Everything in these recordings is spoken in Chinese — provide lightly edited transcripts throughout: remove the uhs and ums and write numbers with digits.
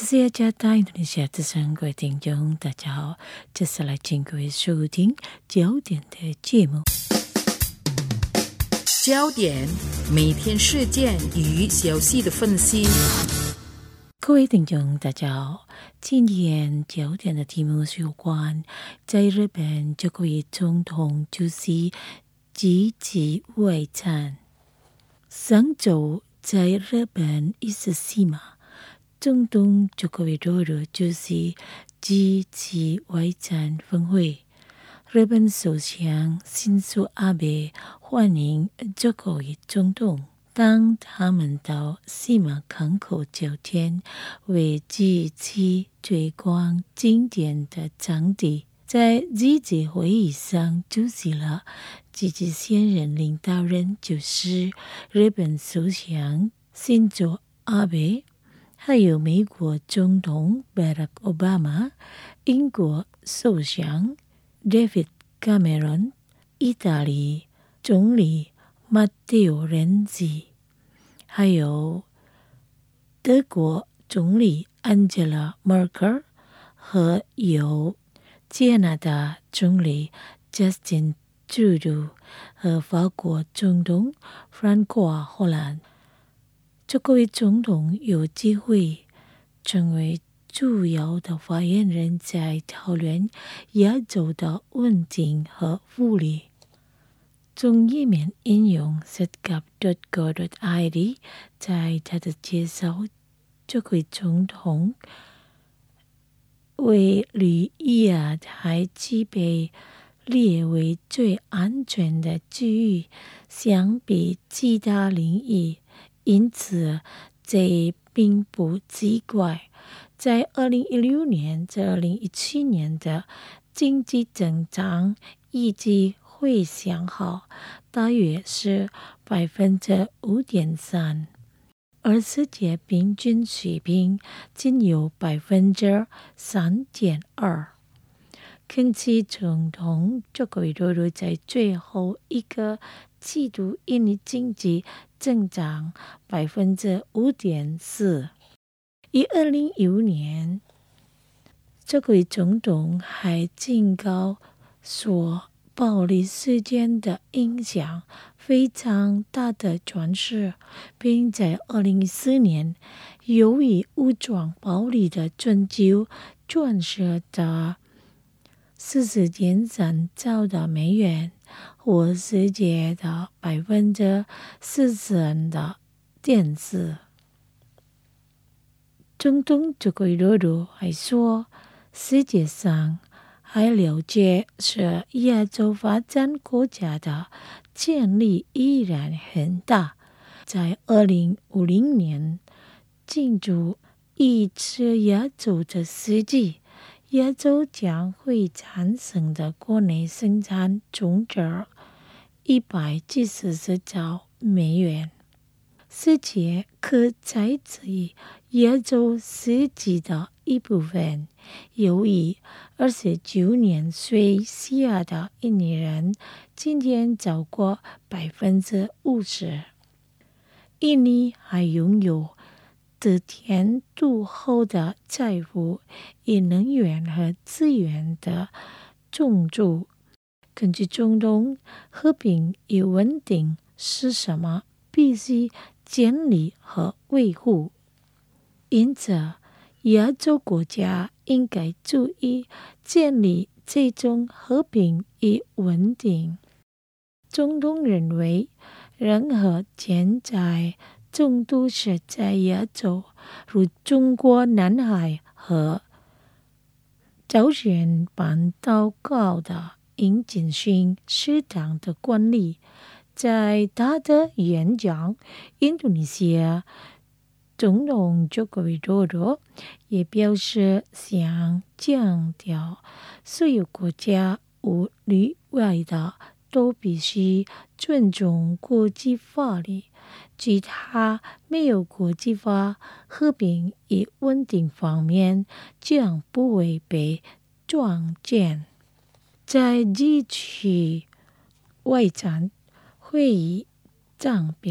这是加大印度尼西亚之声各位听众，大家好，这是来请各位收听焦点的节目。 焦点每天事件与消息的分析。 各位听众，大家好，今天焦点的题目是有关在日本这位总统就是积极外战。上周在日本伊势志摩总统佐科维多多就是积极外战峰会，日本首相新宿阿贝欢迎佐科维总统。当他们到志摩港口酒店为积极推广经典的场地，在积极会议上出席了积极现任领导人就是日本首相新宿阿贝，还有美国总统巴拉克·奥巴马、英国首相 David Cameron、意大利总理马蒂奥·renzi，还有德国总理安吉拉·默克尔和有加拿大总理 Justin Trudeau 和法国总统 François Hollande。这位总统有机会成为主要的发言人，在讨论亚洲的稳定和福利。从页面引用 setgap.go.id 在他的介绍，这位总统为旅亚太区被列为最安全的区域，相比其他领域，因此这并不奇怪。在2016年至2017年的经济增长预计会向好，大约是 5.3%， 而世界平均水平仅有 3.2%。肯奇总统佐科维多多在最后一个季度因为经济增长 5.4%。以2015年，这位总统还警告说，暴力事件的影响非常大的转世，并在2014年由于武装暴力的追究转世的40.3兆的美元，或世界的 40% 的电视。总统佐科维多多还说，世界上还了解是亚洲发展国家的潜力依然很大。在2050年进入一次亚洲的世纪，亚洲将会产生的国内生产总值174兆美元。世界可采取亚洲实际的一部分，由于29年岁以下的印尼人今天超过 50%。印尼还拥有得天独厚的财富与能源和资源的种族。根据总统，和平与稳定是什么？必须建立和维护。因此，亚洲国家应该注意建立这种和平与稳定。总统认为，任何潜在冲突是在亚洲，如中国南海和朝鲜半岛高的应进行适当的管理。在他的演讲，印度尼西亚总统佐科维多多也表示，想强调所有国家无例外的都必须尊重国际法律，其他没有国际法、和平与稳定方面将不会被撞见。在这次外战会议上边，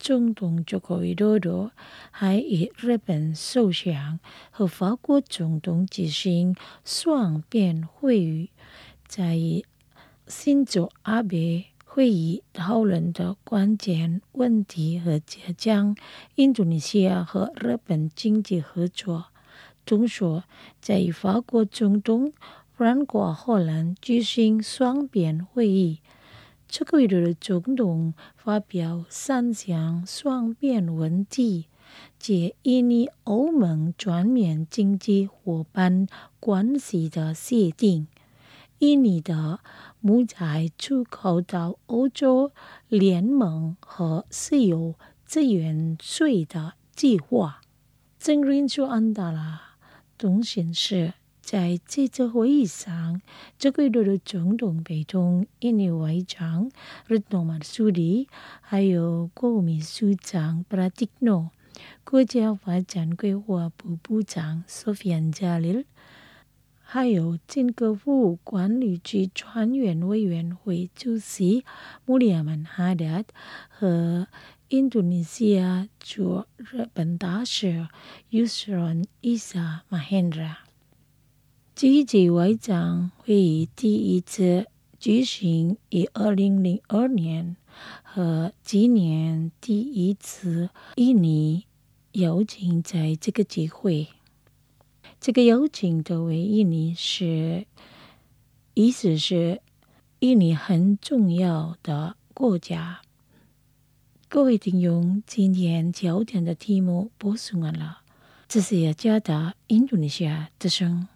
总统佐科维多多还与日本首相和法国总统举行双边会议，在新佐阿贝会议讨论的关键问题和加强印度尼西亚和日本经济合作。同时，在法国总统francois霍兰举行双边会议。佐科维多多总统发表3项双边问题，即印尼欧盟全面经济伙伴关系的协定、印尼的木材出口到欧洲联盟和石油资源税的计划。正论就安达拉通讯社在这次会议上，佐科维多多总统陪同印尼外长Retno Marsudi，还有国务秘书长Pratikno、国家发展规划部部长Sofian Jalil，还有经国府管理局专员委员会主席Mulyaman Hadad 和印度尼西亚驻日本大使 Yusron Isa Mahendra。这次外长会议第一次举行于2002年，和今年第一次印尼邀请在这个机会。这个邀请作为印尼意思是印尼很重要的国家。各位听众，今天焦点的题目播送完了，这是雅加达印度尼西亚之声。